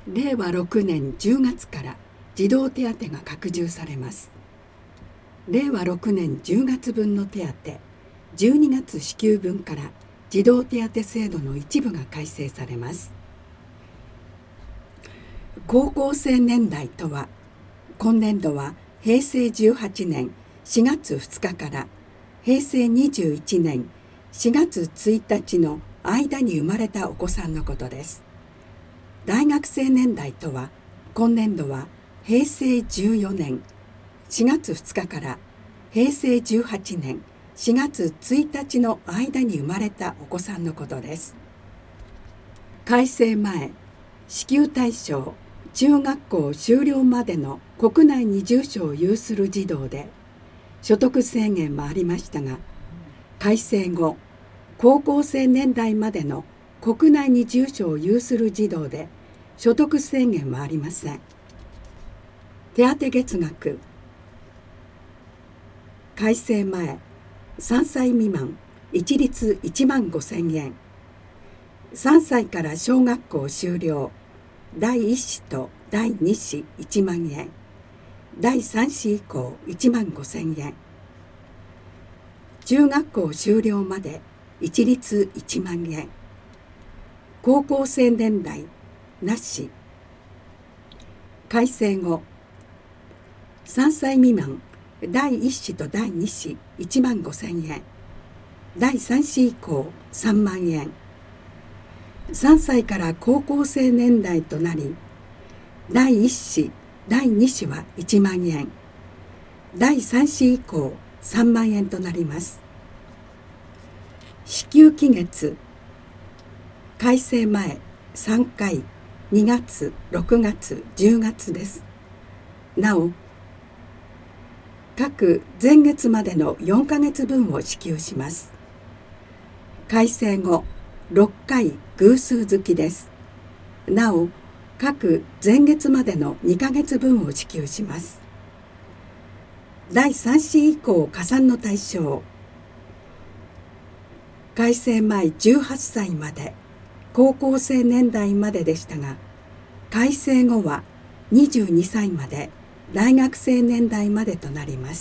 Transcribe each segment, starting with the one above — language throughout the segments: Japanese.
令和6年10月から児童手当が拡充されます。令和6年10月分の手当、12月支給分から児童手当制度の一部が改正されます。高校生年代とは、今年度は平成18年4月2日から平成21年4月1日の間に生まれたお子さんのことです。大学生年代とは、今年度は平成14年4月2日から平成18年4月1日の間に生まれたお子さんのことです。改正前、支給対象中学校修了までの国内に住所を有する児童で所得制限もありましたが、改正後、高校生年代までの国内に住所を有する児童で所得制限はありません。手当月額、改正前、3歳未満一律1万5,000円、3歳から小学校修了第1子と第2子1万円、第3子以降1万5,000円、中学校修了まで一律1万円、高校生年代なし。改正後、3歳未満第1子と第2子1万5,000円、第3子以降3万円、3歳から高校生年代となり、第1子第2子は1万円、第3子以降3万円となります。支給期月、改正前3回2月6月10月です。なお、各前月までの4ヶ月分を支給します。改正後6回偶数月です。なお、各前月までの2ヶ月分を支給します。第3子以降加算の対象、改正前18歳まで高校生年代まででしたが、改正後は22歳まで大学生年代までとなります。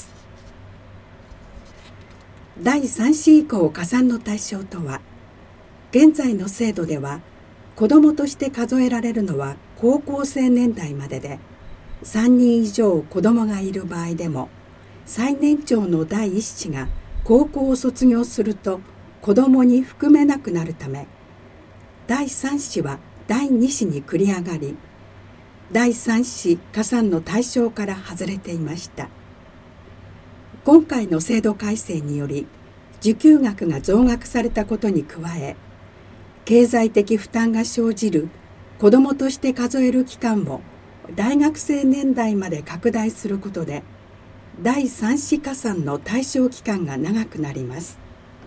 第3子以降加算の対象とは、現在の制度では子どもとして数えられるのは高校生年代までで、3人以上子どもがいる場合でも、最年長の第1子が高校を卒業すると子どもに含めなくなるため、第3子は第2子に繰り上がり、第3子加算の対象から外れていました。今回の制度改正により、受給額が増額されたことに加え、経済的負担が生じる子どもとして数える期間も大学生年代まで拡大することで、第3子加算の対象期間が長くなります。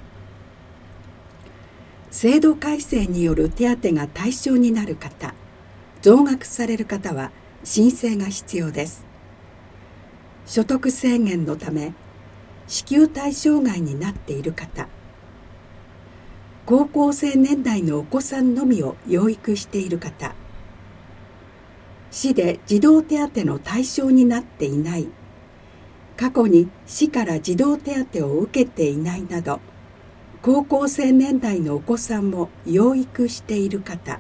制度改正による手当が対象になる方、増額される方は申請が必要です。所得制限のため支給対象外になっている方、高校生年代のお子さんのみを養育している方、市で児童手当の対象になっていない、過去に市から児童手当を受けていないなど、高校生年代のお子さんも養育している方、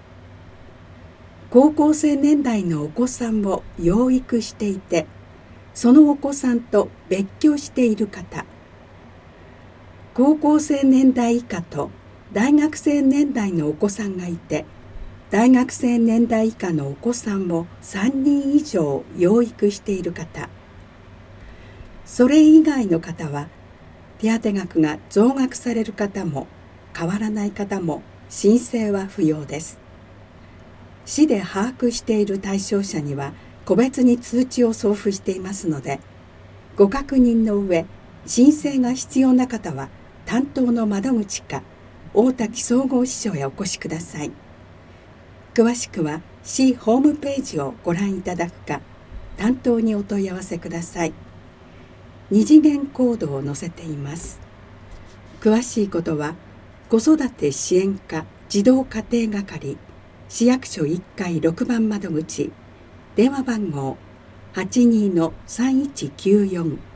高校生年代のお子さんも養育していて、そのお子さんと別居している方、高校生年代以下と大学生年代のお子さんがいて、大学生年代以下のお子さんも3人以上養育している方、それ以外の方は、手当額が増額される方も変わらない方も申請は不要です。市で把握している対象者には個別に通知を送付していますので、ご確認の上、申請が必要な方は担当の窓口か大滝総合支所へお越しください。詳しくは市ホームページをご覧いただくか、担当にお問い合わせください。二次元コードを載せています。詳しいことは子育て支援課児童家庭係市役所1階6番窓口、電話番号82-3194